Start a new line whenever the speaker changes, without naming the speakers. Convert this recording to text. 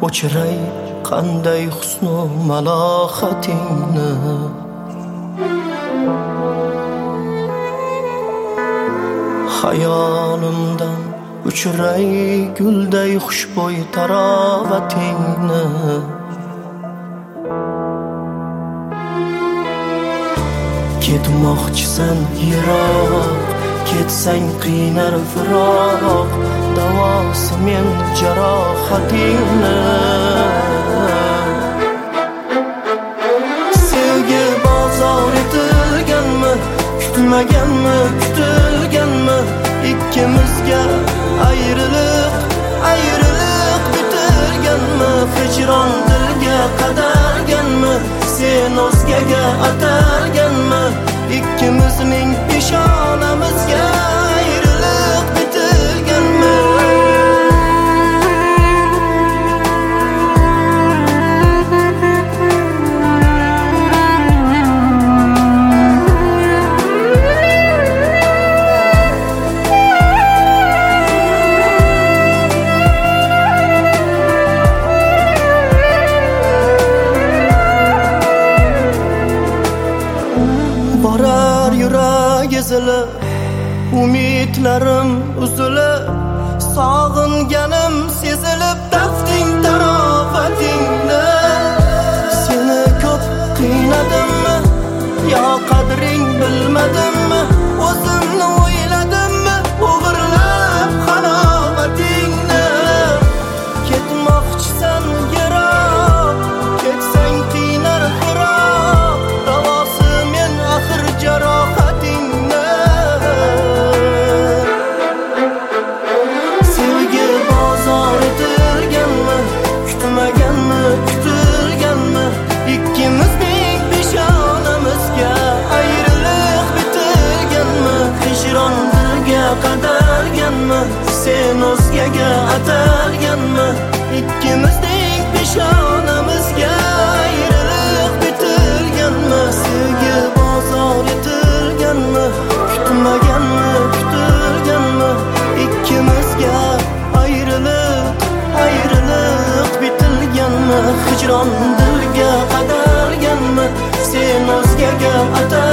o'chiray qanday husnu malohatingni. Hayolimdan uchiray gulday xushbo'y tarovatingni. Ketmoqchisan yiroq, ketsang qiynar firoq, davosi men jarohatingni. Sevgi bozor etilganmi, kutmaganmi, kutilganmi? Ikkimizga ayriliq bitilganmi? Hijron dilga qadalganmi, sen o'zgaga atalganmi? Ikkimizning peshonamizga ayriliq bitilganmi? Borar yurak ezilib, umidlarim uzilib, sog'inganim sezilib, tafting tarovatingni. Seni ko'p qiynadimmi, yo qadring bilmadimmi? O'zimni o'yladimmi, o'g'irlab halovatingni? Ketmoqchisan yiroq, ketsang qiynar firoq, davosi men axir jarohatingni. Sevgi bozor etilganmi, kutmaganmi, kutilganmi? Ikkimizning peshonamizga ayriliq bitilganmi? Hijron dilga qadalganmi, sen o'zgaga atalganmi? Ikkimizning peshonamizga ayriliq bitilganmi? Sevgi bozor etilganmi, kutmaganmi, kutilganmi? Ikkimizga ayriliq bitilganmi? Hijron dilga qadalganmi, sen o'zgaga atalganmi?